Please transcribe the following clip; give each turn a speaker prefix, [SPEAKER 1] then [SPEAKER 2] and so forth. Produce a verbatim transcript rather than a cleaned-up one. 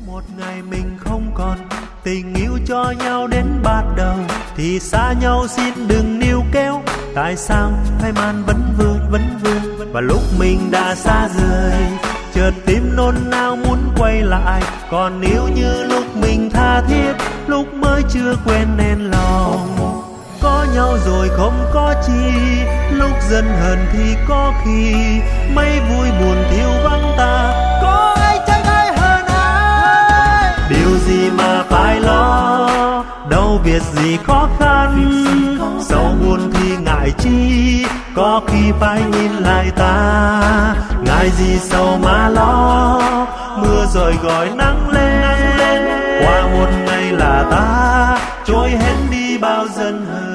[SPEAKER 1] một ngày mình không còn tình yêu cho nhau đến bắt đầu thì xa nhau xin đừng níu kéo. Tại sao hai man vẫn vương vẫn vương và lúc mình đã xa rời chợt tim nôn nao muốn quay lại. Còn nếu như lúc mình tha thiết lúc mới chưa quen nên lòng có nhau rồi không có chi, lúc giận hờn thì có khi mấy vui buồn thiếu vắng ta. Có ai trách ai hơn ai, điều gì mà phải lo, đâu việc gì khó khăn. Sầu buồn thì ngại chi, có khi phải nhìn lại ta. Ngại gì sầu mà lo, mưa rồi gọi nắng lên. Qua một ngày là ta trôi hết đi bao giận hờn.